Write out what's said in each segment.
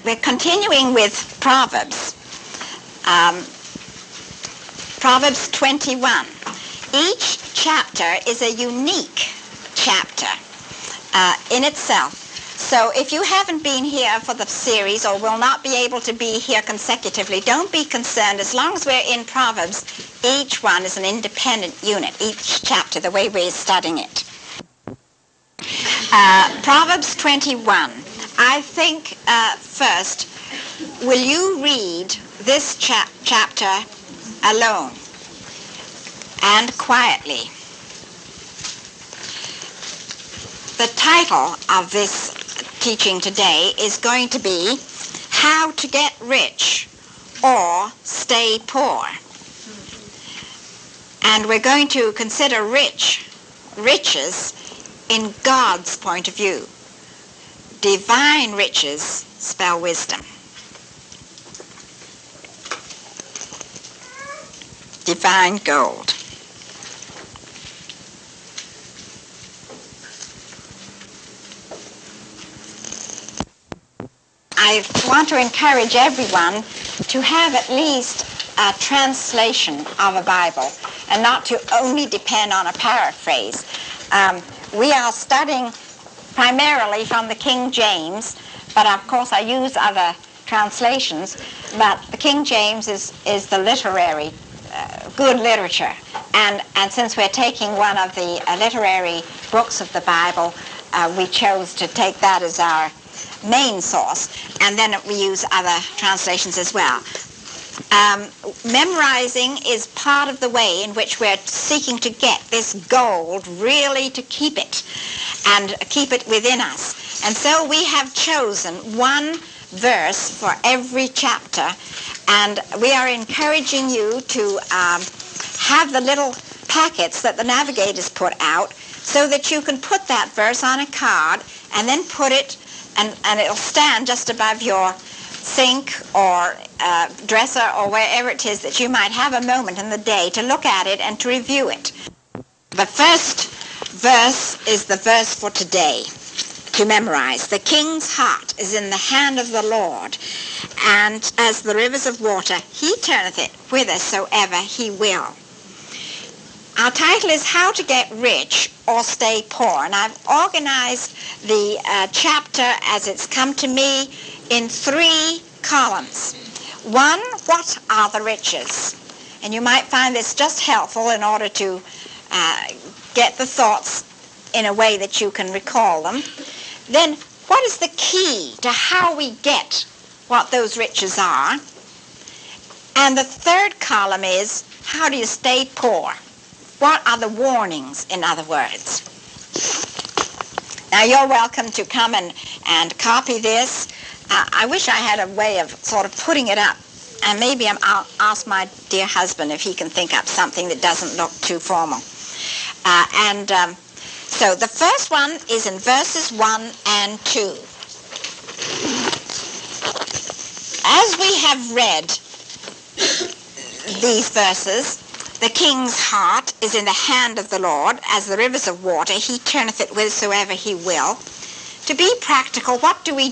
We're continuing with Proverbs. Proverbs 21. Each chapter is a unique chapter in itself. So if you haven't been here for the series or will not be able to be here consecutively, don't be concerned. As long as we're in Proverbs, each one is an independent unit, each chapter, the way we're studying it. Proverbs 21. I think first, will you read this chapter alone and quietly? The title of this teaching today is going to be How to Get Rich or Stay Poor. And we're going to consider riches in God's point of view. Divine riches spell wisdom. Divine gold. I want to encourage everyone to have at least a translation of a Bible and not to only depend on a paraphrase. We are studying primarily from the King James, but of course I use other translations, but the King James is the literary, good literature. And since we're taking one of the literary books of the Bible, we chose to take that as our main source, and then we use other translations as well. Memorizing is part of the way in which we're seeking to get this gold, really to keep it and keep it within us. And so we have chosen one verse for every chapter, and we are encouraging you to have the little packets that the navigators put out so that you can put that verse on a card and then put it, and it'll stand just above your sink or dresser or wherever it is that you might have a moment in the day to look at it and to review it. The first verse is the verse for today to memorize. The king's heart is in the hand of the Lord, and as the rivers of water, he turneth it whithersoever he will. Our title is How to Get Rich or Stay Poor, and I've organized the chapter as it's come to me in 3 columns. 1, what are the riches? And you might find this just helpful in order to get the thoughts in a way that you can recall them. Then, what is the key to how we get what those riches are? And the 3rd column is, how do you stay poor? What are the warnings, in other words? Now, you're welcome to come and copy this. I wish I had a way of sort of putting it up. And maybe I'll ask my dear husband if he can think up something that doesn't look too formal. So the first one is in verses 1 and 2. As we have read these verses, the king's heart is in the hand of the Lord, as the rivers of water, he turneth it whithersoever he will. To be practical, what do?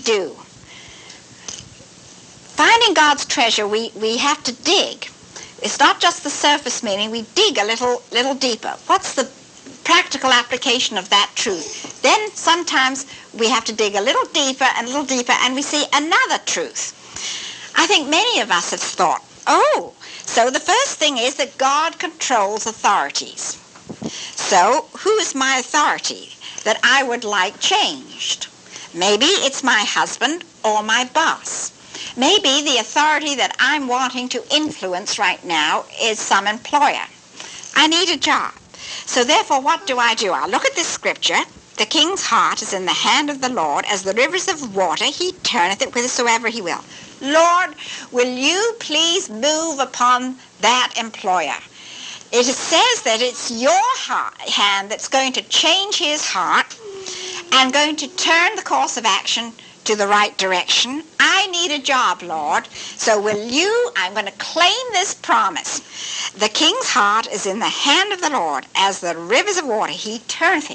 Finding God's treasure, we have to dig. It's not just the surface meaning, we dig a little deeper. What's the practical application of that truth? Then sometimes we have to dig a little deeper, and we see another truth. I think many of us have thought, so the first thing is that God controls authorities. So who is my authority that I would like changed? Maybe it's my husband or my boss. Maybe the authority that I'm wanting to influence right now is some employer. I need a job. So therefore, what do? I'll look at this scripture. The king's heart is in the hand of the Lord, as the rivers of water, he turneth it whithersoever he will. Lord, will you please move upon that employer? It says that it's your hand that's going to change his heart and going to turn the course of action to the right direction. I need a job, Lord. So I'm going to claim this promise. The king's heart is in the hand of the Lord, as the rivers of water, he turneth it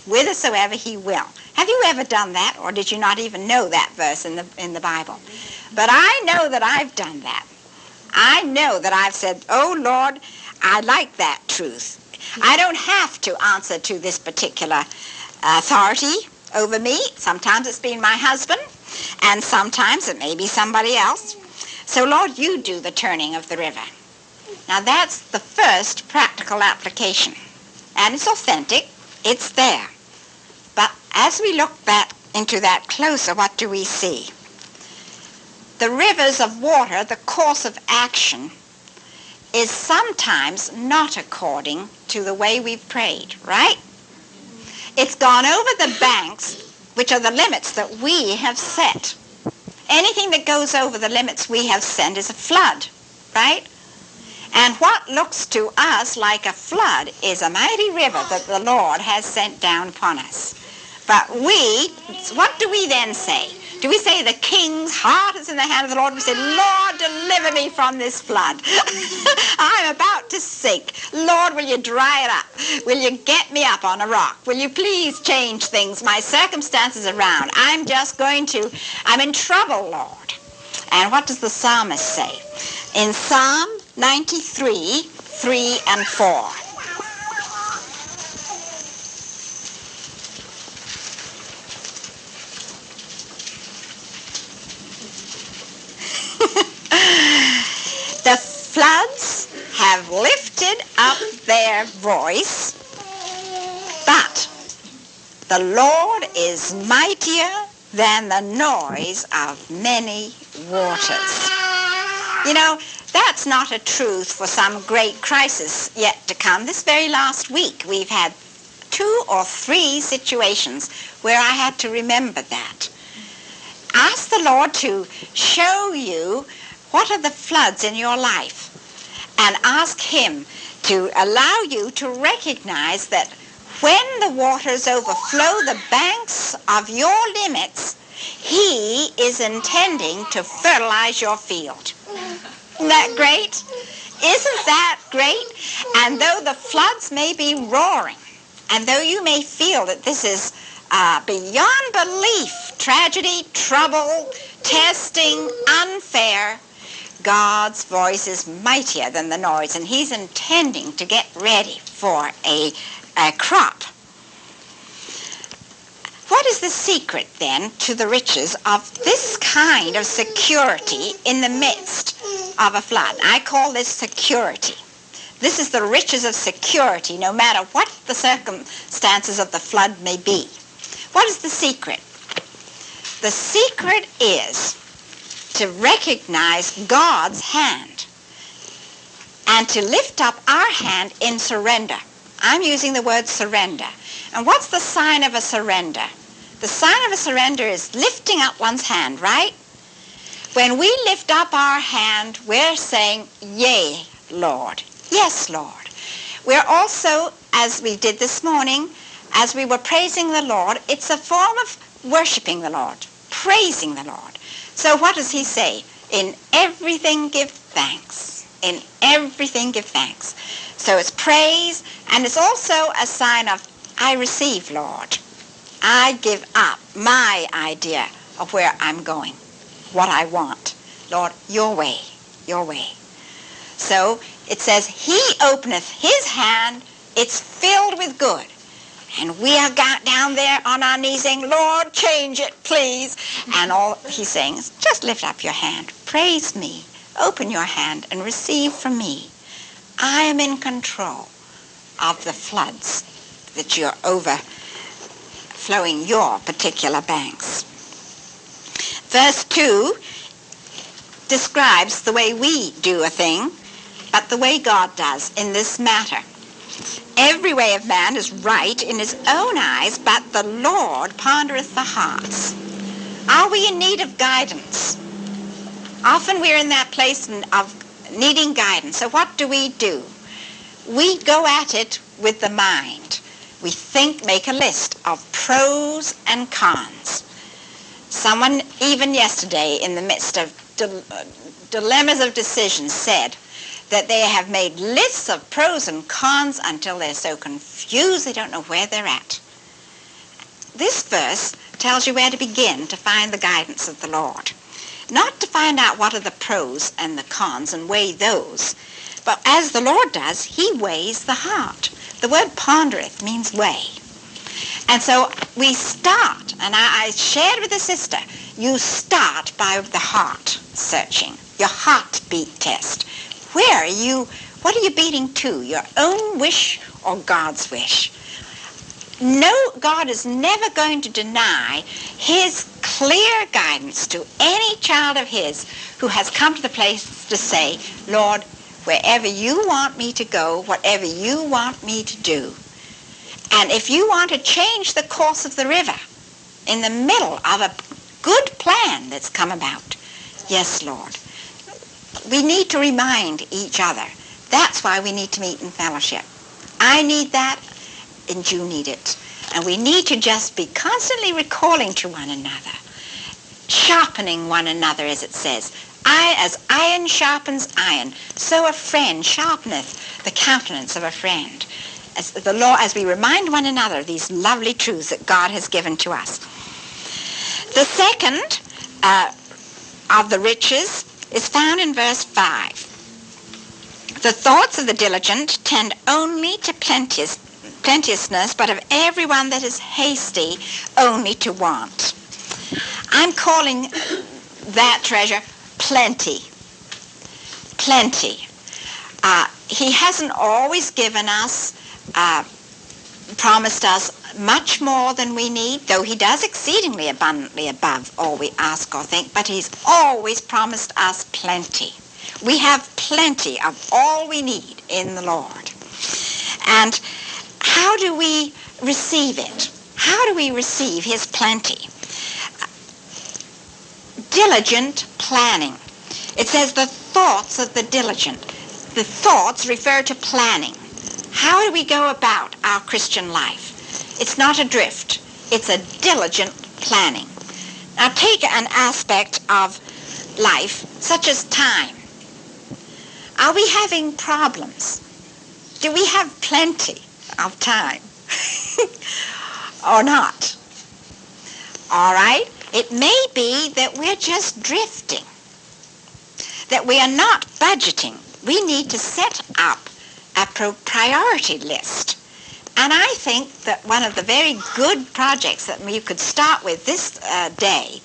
whithersoever he will. Have you ever done that, or did you not even know that verse in the Bible? But I know that I've done that. I know that I've said, oh, Lord, I like that truth. I don't have to answer to this particular authority over me. Sometimes it's been my husband, and sometimes it may be somebody else. So, Lord, you do the turning of the river. Now, that's the first practical application. And it's authentic. It's there. But as we look back into that closer, what do we see? The rivers of water, the course of action, is sometimes not according to the way we've prayed, right? It's gone over the banks, which are the limits that we have set. Anything that goes over the limits we have set is a flood, right? And what looks to us like a flood is a mighty river that the Lord has sent down upon us. But what do we then say? Do we say the king's heart is in the hand of the Lord? We say, Lord, deliver me from this flood. I'm about to sink. Lord, will you dry it up? Will you get me up on a rock? Will you please change things, my circumstances around? I'm in trouble, Lord. And what does the psalmist say? In Psalm 93, 3 and 4. The floods have lifted up their voice, but the Lord is mightier than the noise of many waters. You know, that's not a truth for some great crisis yet to come. This very last week, we've had 2 or 3 situations where I had to remember that. Ask the Lord to show you what are the floods in your life, and ask him to allow you to recognize that when the waters overflow the banks of your limits, he is intending to fertilize your field. Isn't that great? Isn't that great? And though the floods may be roaring, and though you may feel that this is beyond belief, tragedy, trouble, testing, unfair, God's voice is mightier than the noise, and he's intending to get ready for a crop. What is the secret, then, to the riches of this kind of security in the midst of a flood? I call this security. This is the riches of security, no matter what the circumstances of the flood may be. What is the secret? The secret is to recognize God's hand and to lift up our hand in surrender. I'm using the word surrender. And what's the sign of a surrender? The sign of a surrender is lifting up one's hand, right? When we lift up our hand, we're saying, yea, Lord. Yes, Lord. We're also, as we did this morning, as we were praising the Lord, it's a form of worshiping the Lord, praising the Lord. So what does he say? In everything give thanks. In everything give thanks. So it's praise, and it's also a sign of, I receive, Lord. I give up my idea of where I'm going, what I want. Lord, your way, your way. So it says, he openeth his hand, it's filled with good. And we are down there on our knees saying, Lord, change it, please. And all he's saying is, just lift up your hand. Praise me. Open your hand and receive from me. I am in control of the floods that you're overflowing your particular banks. Verse 2 describes the way we do a thing, but the way God does in this matter. Every way of man is right in his own eyes, but the Lord pondereth the hearts. Are we in need of guidance? Often we're in that place of needing guidance. So what do? We go at it with the mind. We think, make a list of pros and cons. Someone, even yesterday, in the midst of dilemmas of decisions, said that they have made lists of pros and cons until they're so confused they don't know where they're at. this verse tells you where to begin to find the guidance of the Lord. Not to find out what are the pros and the cons and weigh those, but as the Lord does, he weighs the heart. The word pondereth means weigh. And so we start, and I shared with the sister, you start by the heart searching, your heartbeat test. Where are you, what are you beating to, your own wish or God's wish? No, God is never going to deny his clear guidance to any child of his who has come to the place to say, Lord, wherever you want me to go, whatever you want me to do. And if you want to change the course of the river in the middle of a good plan that's come about, yes, Lord. We need to remind each other. That's why we need to meet in fellowship. I need that, and you need it. And we need to just be constantly recalling to one another, sharpening one another, as it says. As iron sharpens iron, so a friend sharpeneth the countenance of a friend. As we remind one another of these lovely truths that God has given to us. The second of the riches is found in verse 5. The thoughts of the diligent tend only to plenteousness, but of everyone that is hasty only to want. I'm calling that treasure plenty. Plenty. He hasn't always given us, promised us much more than we need, though he does exceedingly abundantly above all we ask or think, but he's always promised us plenty. We have plenty of all we need in the Lord. And how do we receive it? How do we receive his plenty? Diligent planning. It says the thoughts of the diligent. The thoughts refer to planning. How do we go about our Christian life? It's not a drift. It's a diligent planning. Now take an aspect of life, such as time. Are we having problems? Do we have plenty of time? Or not? All right? It may be that we're just drifting, that we are not budgeting. We need to set up a priority list. And I think that one of the very good projects that you could start with this day,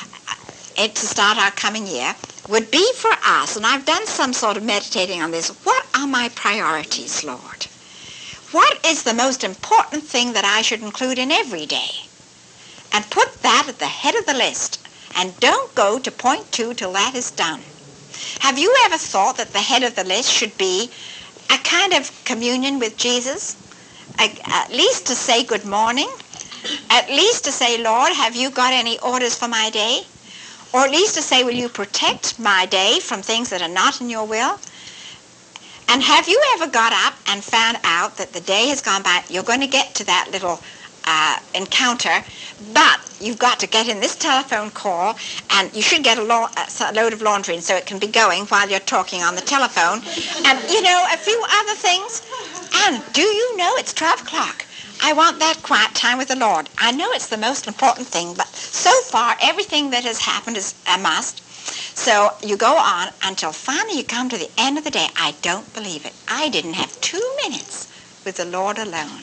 to start our coming year, would be for us, and I've done some sort of meditating on this, what are my priorities, Lord? What is the most important thing that I should include in every day? And put that at the head of the list, and don't go to point 2 till that is done. Have you ever thought that the head of the list should be a kind of communion with Jesus? At least to say good morning, at least to say, Lord, have you got any orders for my day? Or at least to say, will you protect my day from things that are not in your will? And have you ever got up and found out that the day has gone by, you're going to get to that little encounter, but you've got to get in this telephone call, and you should get a load of laundry, and so it can be going while you're talking on the telephone, and, a few other things. And do you know it's 12 o'clock? I want that quiet time with the Lord. I know it's the most important thing, but so far everything that has happened is a must. So you go on until finally you come to the end of the day. I don't believe it. I didn't have 2 minutes with the Lord alone.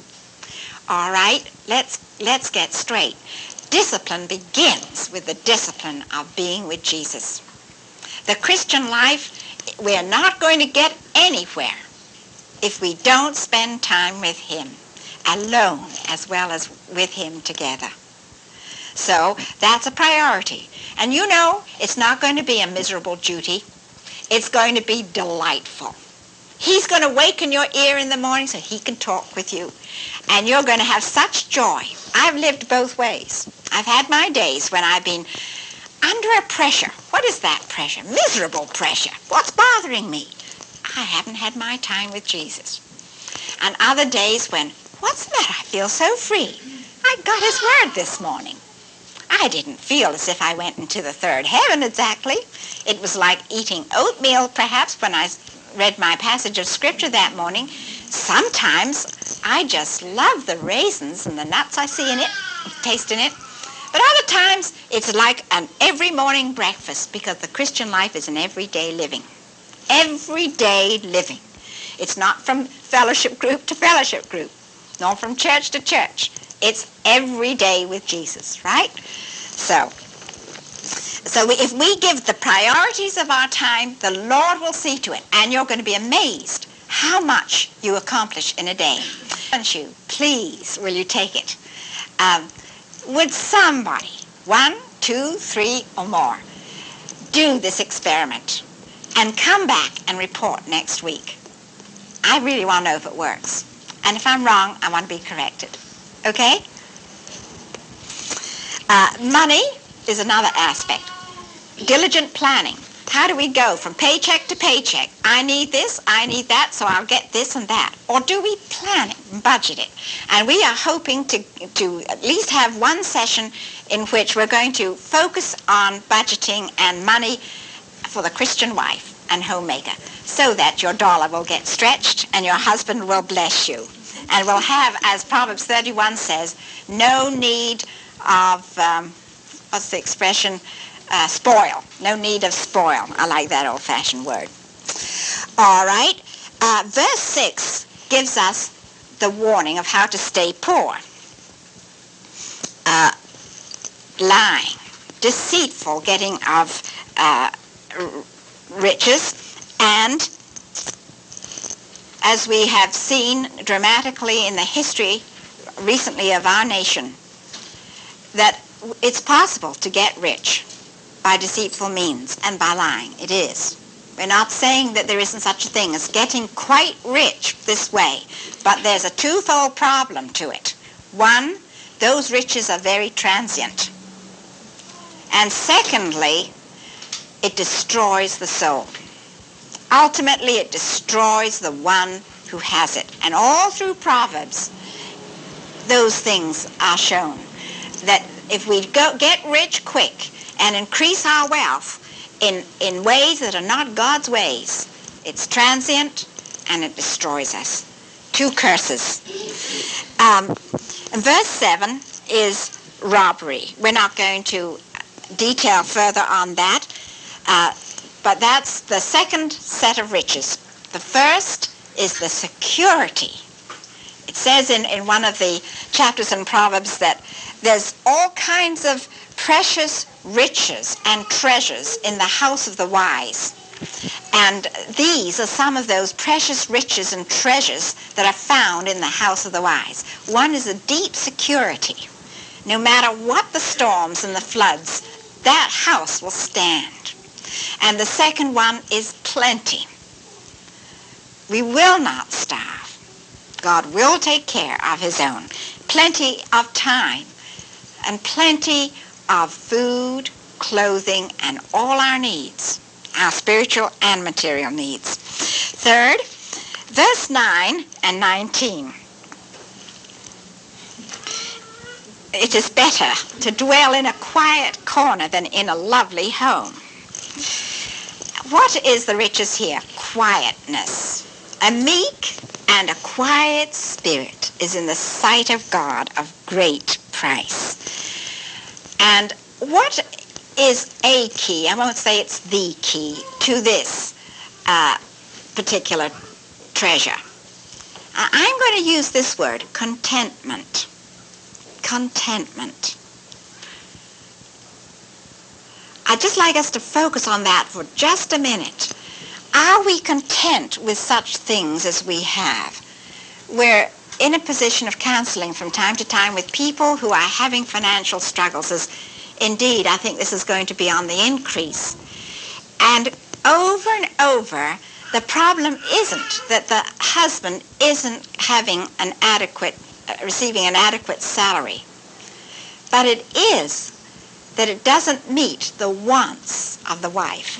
All right, let's get straight. Discipline begins with the discipline of being with Jesus. The Christian life, we're not going to get anywhere if we don't spend time with him, alone as well as with him together. So that's a priority. And it's not going to be a miserable duty. It's going to be delightful. He's going to waken your ear in the morning so he can talk with you. And you're going to have such joy. I've lived both ways. I've had my days when I've been under a pressure. What is that pressure? Miserable pressure. What's bothering me? I haven't had my time with Jesus. And other days when, what's the matter? I feel so free. I got his word this morning. I didn't feel as if I went into the third heaven exactly. It was like eating oatmeal, perhaps, when I read my passage of Scripture that morning. Sometimes I just love the raisins and the nuts I see in it. tasting it. But other times, it's like an every morning breakfast, because the Christian life is an everyday living. Everyday living. It's not from fellowship group to fellowship group, nor from church to church. It's every day with Jesus, right? So if we give the priorities of our time, the Lord will see to it, and you're going to be amazed how much you accomplish in a day. Please, will you take it? Would somebody, 1, 2, 3, or more, do this experiment and come back and report next week? I really want to know if it works. And if I'm wrong, I want to be corrected. Okay? Money is another aspect. Diligent planning. How do we go from paycheck to paycheck? I need this, I need that, so I'll get this and that. Or do we plan it and budget it? And we are hoping to at least have one session in which we're going to focus on budgeting and money for the Christian wife and homemaker, so that your dollar will get stretched and your husband will bless you. And will have, as Proverbs 31 says, no need of, what's the expression? Spoil. No need of spoil. I like that old-fashioned word. All right. Verse 6 gives us the warning of how to stay poor. Lying, deceitful, getting of riches, and as we have seen dramatically in the history recently of our nation, that it's possible to get rich by deceitful means and by lying. It is. We're not saying that there isn't such a thing as getting quite rich this way, but there's a twofold problem to it. One, those riches are very transient. And secondly, it destroys the soul. Ultimately, it destroys the one who has it. And all through Proverbs, those things are shown. That if we get rich quick and increase our wealth in ways that are not God's ways, it's transient and it destroys us. Two curses. And verse 7 is robbery. We're not going to detail further on that, but that's the second set of riches. The first is the security. It says in one of the chapters in Proverbs that there's all kinds of precious riches and treasures in the house of the wise. And these are some of those precious riches and treasures that are found in the house of the wise. One is a deep security. No matter what the storms and the floods, that house will stand. And the second one is plenty. We will not starve. God will take care of his own. Plenty of time and plenty of food, clothing, and all our needs, our spiritual and material needs. Third, verse 9 and 19. It is better to dwell in a quiet corner than in a lovely home. What is the riches here? Quietness. A meek and a quiet spirit is in the sight of God of great price. And what is a key? I won't say it's the key to this particular treasure. I'm going to use this word, contentment. Contentment. I'd just like us to focus on that for just a minute. Are we content with such things as we have? We're in a position of counseling from time to time with people who are having financial struggles, as indeed I think this is going to be on the increase. And over, the problem isn't that the husband isn't having an adequate, receiving an adequate salary, but it is that it doesn't meet the wants of the wife.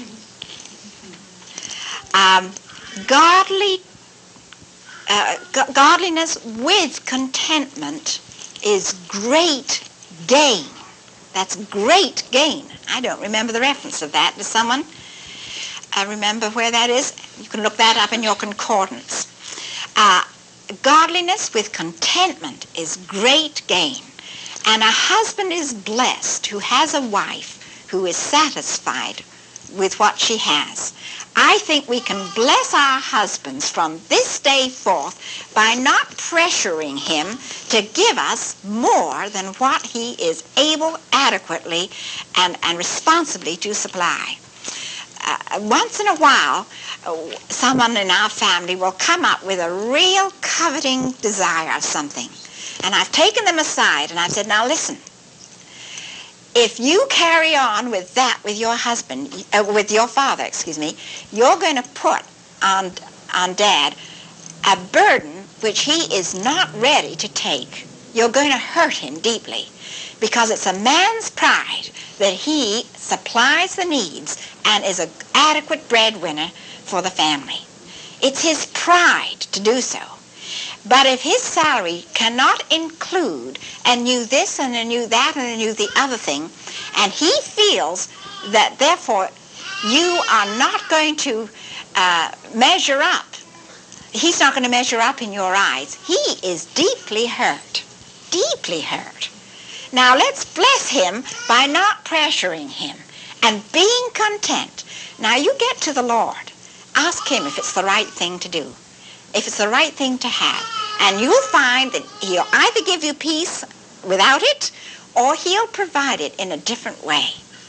Godliness with contentment is great gain. That's great gain. I don't remember the reference of that. Does someone remember where that is? You can look that up in your concordance. Godliness with contentment is great gain. And a husband is blessed who has a wife who is satisfied with what she has. I think we can bless our husbands from this day forth by not pressuring him to give us more than what he is able adequately and responsibly to supply. Once in a while, someone in our family will come up with a real coveting desire of something. And I've taken them aside and I've said, now listen, if you carry on with that with your husband, with your father, you're going to put on Dad a burden which he is not ready to take. You're going to hurt him deeply because it's a man's pride that he supplies the needs and is an adequate breadwinner for the family. It's his pride to do so. But if his salary cannot include and knew this and knew that and knew the other thing, and he feels that therefore you are not going to measure up, he's not going to measure up in your eyes, he is deeply hurt, deeply hurt. Now let's bless him by not pressuring him and being content. Now you get to the Lord. Ask him if it's the right thing to do, if it's the right thing to have. And you'll find that he'll either give you peace without it or he'll provide it in a different way.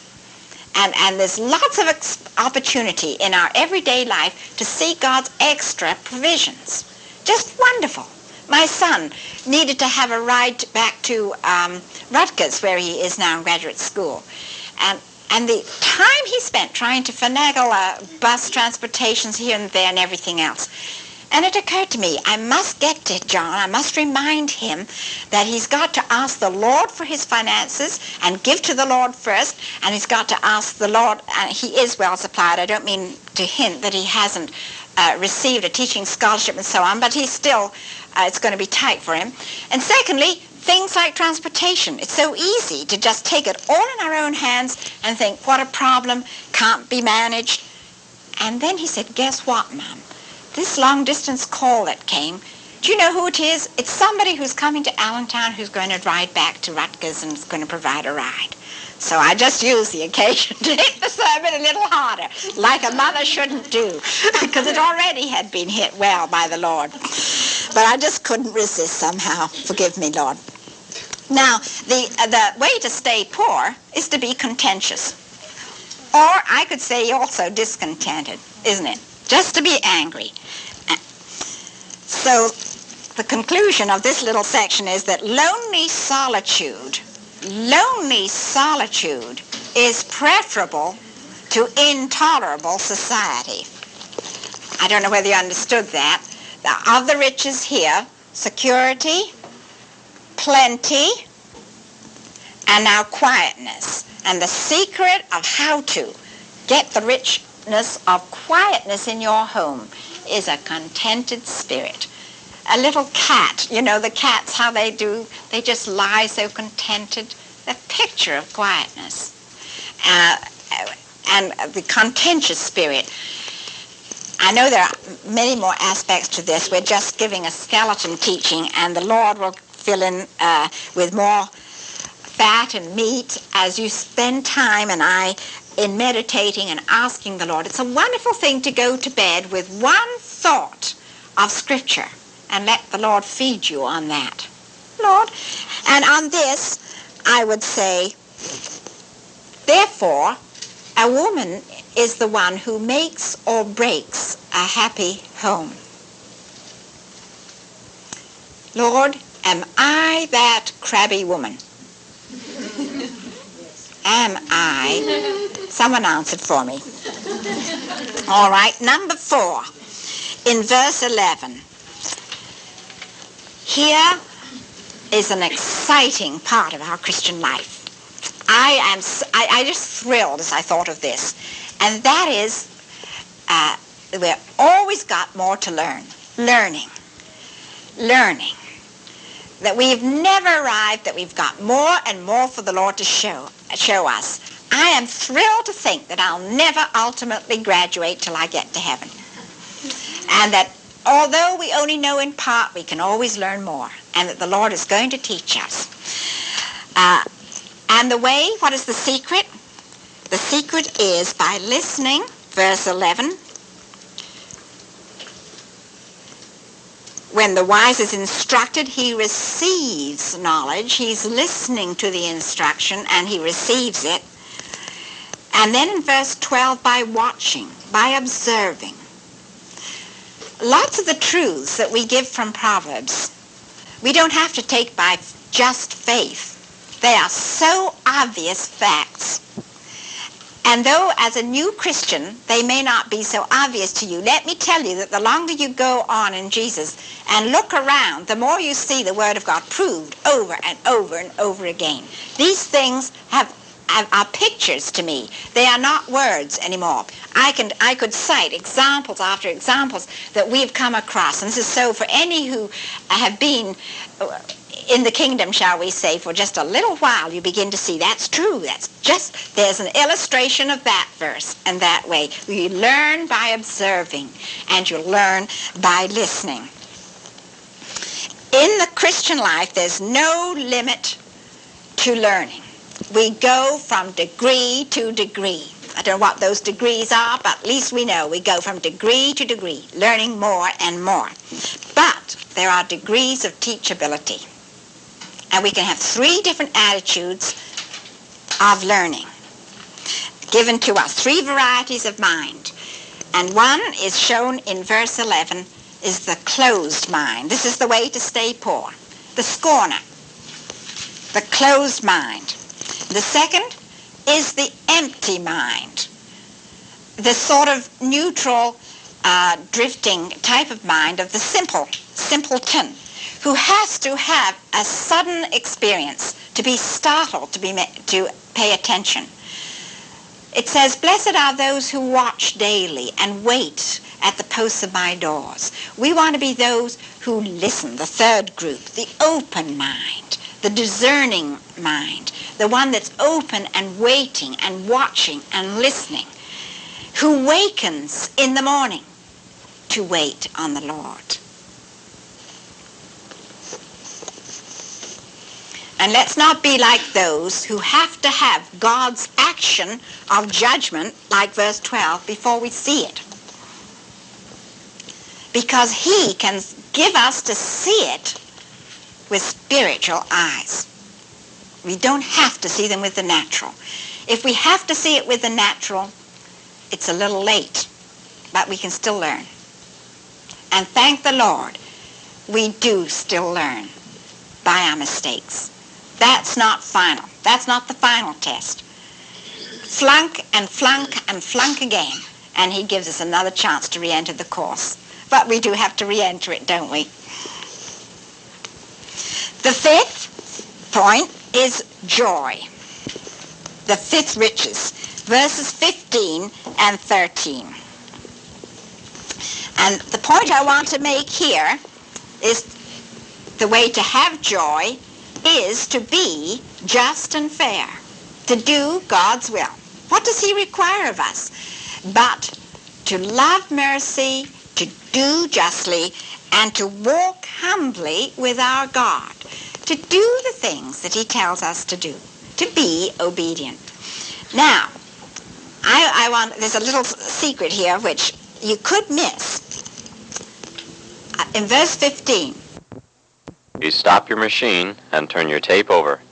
And there's lots of opportunity in our everyday life to see God's extra provisions. Just wonderful. My son needed to have a ride back to Rutgers, where he is now in graduate school. And the time he spent trying to finagle bus transportations here and there and everything else. And it occurred to me, I must get to John, I must remind him that he's got to ask the Lord for his finances and give to the Lord first, and he's got to ask the Lord, and he is well supplied. I don't mean to hint that he hasn't received a teaching scholarship and so on, but he's still, it's going to be tight for him. And secondly, things like transportation. It's so easy to just take it all in our own hands and think, what a problem, can't be managed. And then he said, guess what, Mom? This long-distance call that came, do you know who it is? It's somebody who's coming to Allentown who's going to ride back to Rutgers and is going to provide a ride. So I just used the occasion to hit the sermon a little harder, like a mother shouldn't do, because it already had been hit well by the Lord. But I just couldn't resist somehow. Forgive me, Lord. Now, the way to stay poor is to be contentious. Or I could say also discontented, isn't it? Just to be angry. So the conclusion of this little section is that lonely solitude is preferable to intolerable society. I don't know whether you understood that. Of the riches here, security, plenty, and now quietness. And the secret of how to get the richness of quietness in your home is a contented spirit. A little cat, you know, the cats, how they do, they just lie so contented. The picture of quietness. And the contentious spirit. I know there are many more aspects to this. We're just giving a skeleton teaching, and the Lord will fill in with more fat and meat as you spend time and I in meditating and asking the Lord. It's a wonderful thing to go to bed with one thought of Scripture and let the Lord feed you on that. Lord, and on this I would say, therefore, a woman is the one who makes or breaks a happy home. Lord, am I that crabby woman? Am I? Someone answered for me. All right, number 4, in verse 11. Here is an exciting part of our Christian life. I just thrilled as I thought of this. And that is, we've always got more to learn. Learning. That we've never arrived, that we've got more and more for the Lord to show us. I am thrilled to think that I'll never ultimately graduate till I get to heaven. And that although we only know in part, we can always learn more. And that the Lord is going to teach us. And the way, what is the secret? The secret is by listening, verse 11. When the wise is instructed, he receives knowledge. He's listening to the instruction and he receives it. And then in verse 12, by watching, by observing. Lots of the truths that we give from Proverbs, we don't have to take by just faith. They are so obvious facts. And though as a new Christian, they may not be so obvious to you, let me tell you that the longer you go on in Jesus and look around, the more you see the Word of God proved over and over and over again. These things are pictures to me. They are not words anymore. I could cite examples after examples that we've come across. And this is so for any who have been in the kingdom, shall we say, for just a little while, you begin to see that's true. There's an illustration of that verse and that way. You learn by observing and you learn by listening. In the Christian life, there's no limit to learning. We go from degree to degree. I don't know what those degrees are, but at least we know we go from degree to degree, learning more and more. But there are degrees of teachability. And we can have 3 different attitudes of learning given to us, 3 varieties of mind. And one is shown in verse 11, is the closed mind. This is the way to stay poor. The scorner, the closed mind. The second is the empty mind, the sort of neutral, drifting type of mind of the simpleton, who has to have a sudden experience, to be startled, to pay attention. It says, blessed are those who watch daily and wait at the posts of my doors. We want to be those who listen, the third group, the open mind, the discerning mind, the one that's open and waiting and watching and listening, who wakens in the morning to wait on the Lord. And let's not be like those who have to have God's action of judgment, like verse 12, before we see it. Because he can give us to see it with spiritual eyes. We don't have to see them with the natural. If we have to see it with the natural, it's a little late, but we can still learn. And thank the Lord, we do still learn by our mistakes. That's not final. That's not the final test. Flunk and flunk and flunk again, and he gives us another chance to re-enter the course. But we do have to re-enter it, don't we? The 5th point is joy. The 5th riches, verses 15 and 13. And the point I want to make here is the way to have joy is to be just and fair, to do God's will. What does he require of us? But to love mercy, to do justly, and to walk humbly with our God, to do the things that he tells us to do, to be obedient. Now, there's a little secret here which you could miss. In verse 15, You stop your machine and turn your tape over.